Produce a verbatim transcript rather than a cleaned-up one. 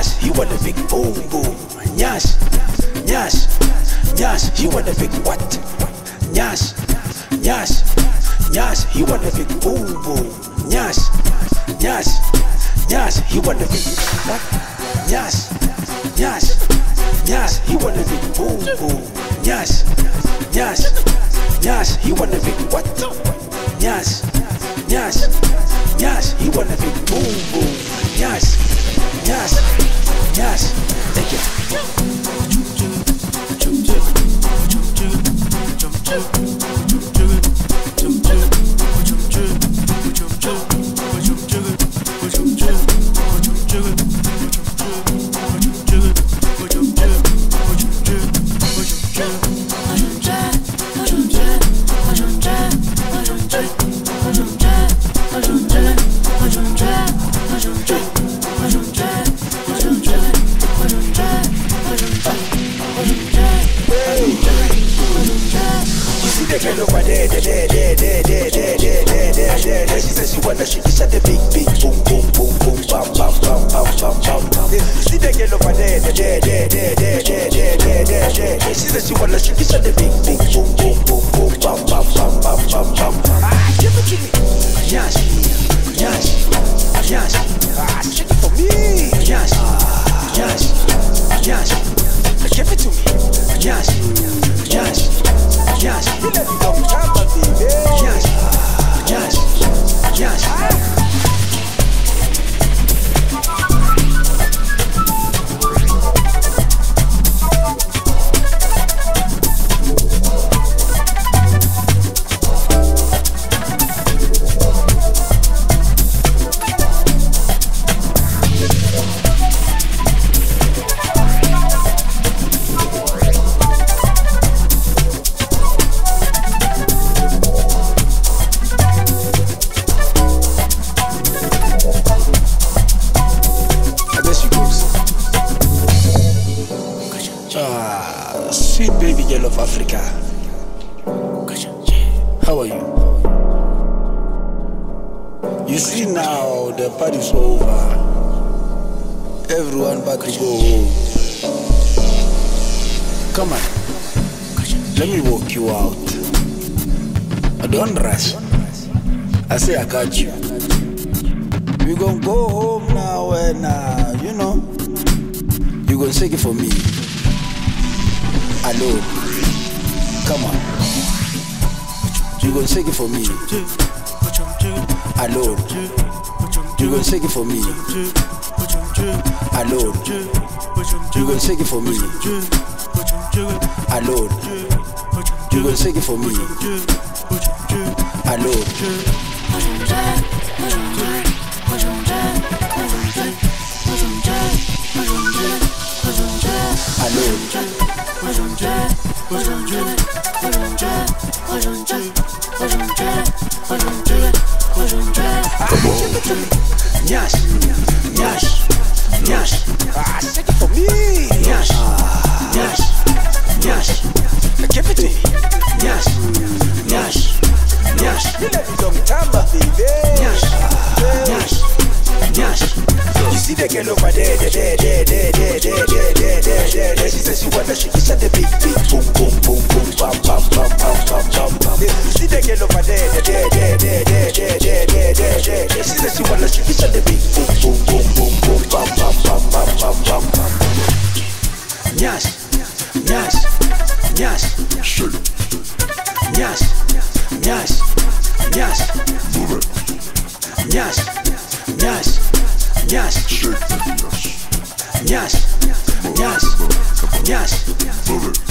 Nyash, you want a big boom boom. Nyash, Nyash, Nyash, you want a big what? Nyash, Nyash, Nyash, you want a big boom boom. Nyash, Nyash, Nyash, you want a big what? Nyash, Nyash, Nyash, you want a big boom boom. Nyash, Nyash, Nyash, you want a big what? Nyash, Nyash, Nyash, you want a big boom boom. Nyash, Nyash, Nyash, take it. Over there, there, there, there, there, there, there, there, there, there, there. She says she wanna shake, shut the big, big, boom, boom, boom, boom, bam, bam, bam, bam, bam, bam, bam. You see the girl over there, there, there, there, there, there, there, there, there, there, there. She says she wanna shake, shut the big, big, boom, boom, boom, boom, bam, bam, bam, bam, bam, bam. Ah, give it to me. Yes, yes, yes. Ah, shake it for me. Yes, yes, yes. Give it to me. Yes, yes. Yes, you let me know, baby. Yes, yes, yes. Ah, sweet baby girl of Africa. How are you? You see now the party's over. Everyone back to go home. Come on, let me walk you out. Don't rush. I say I got you. We gon' go home now and uh, you know, you gon' take it for me. Alone. Come on. You gon' take it for me. Alone. You gon' take it for me. Alone. You gon' take it for me. Alone. You gon' take it for me. Alone. Nyash, Nyash, Nyash. Ah, shake it for me. Nyash, Nyash, Nyash. Give it to me. Nyash, Nyash, Nyash. You let me long time, baby. Nyash, Nyash, Nyash. You see the girl over there, there, there, there, there, there, there, there, there, there, there. She says she wanna shake it, shut the big, big, boom, boom, boom, boom, bam, bam, bam, bam, bam, bam, bam. You see the girl over there, there, there, there, there, there, there, there, there, there, there. She says she wanna shake it, shut the big, boom, boom, boom, boom, boom, bam, bam, bam, bam, bam, bam, bam. Nyash, Nyash, Nyash. Shake. Nyash, Nyash, Nyash. Move it. Nyash, Nyash, Nyash. Shake. Nyash, Nyash, Nyash. Move it.